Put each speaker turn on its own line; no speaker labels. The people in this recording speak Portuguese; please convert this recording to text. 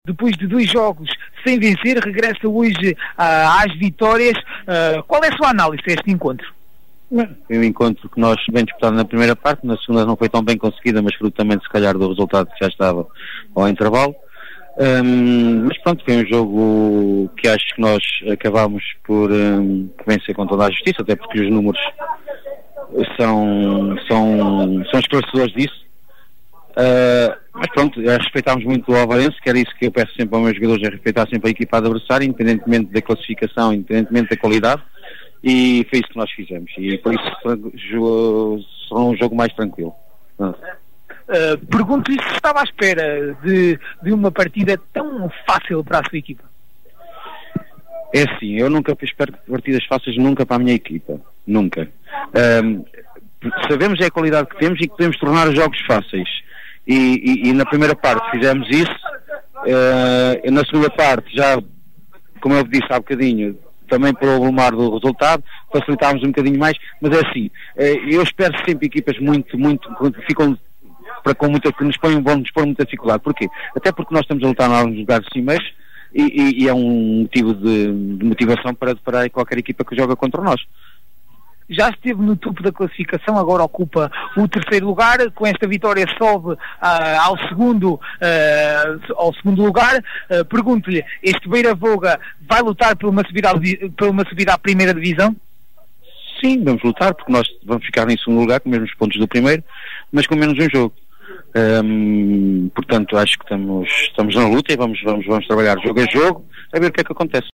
depois de 2 jogos sem vencer, regressa hoje às vitórias. Qual é a sua análise a este encontro?
Foi um encontro que nós bem disputado na primeira parte, na segunda não foi tão bem conseguida, mas fruto também se calhar do resultado que já estava ao intervalo. Mas pronto, foi um jogo que acho que nós acabámos por vencer com toda a justiça, até porque os números são esclarecedores disso. Mas pronto, respeitámos muito o Alvarense, que era isso que eu peço sempre aos meus jogadores, é respeitar sempre a equipa adversária, independentemente da classificação, independentemente da qualidade, e foi isso que nós fizemos, e por isso foi um jogo mais tranquilo.
Pergunto-lhe se estava à espera de uma partida tão fácil para a sua equipa.
É assim, eu nunca espero partidas fáceis nunca para a minha equipa, nunca. Sabemos a qualidade que temos e que podemos tornar os jogos fáceis, e na primeira parte fizemos isso. Na segunda parte já, como eu disse há bocadinho, também para o volumar do resultado, facilitámos um bocadinho mais, mas é assim, eu espero sempre equipas muito, que ficam que vão nos pôr muita dificuldade. Porquê? Até porque nós estamos a lutar em alguns lugares cimeiros e é um motivo de motivação para qualquer equipa que joga contra nós.
Já esteve no topo da classificação, agora ocupa o 3º lugar, com esta vitória sobe ao segundo lugar. Pergunto-lhe, este Beira Voga vai lutar por uma subida à primeira divisão?
Sim, vamos lutar, porque nós vamos ficar em segundo lugar com os mesmos pontos do primeiro, mas com menos um jogo. Portanto, acho que estamos na luta e vamos trabalhar jogo a jogo a ver o que é que acontece.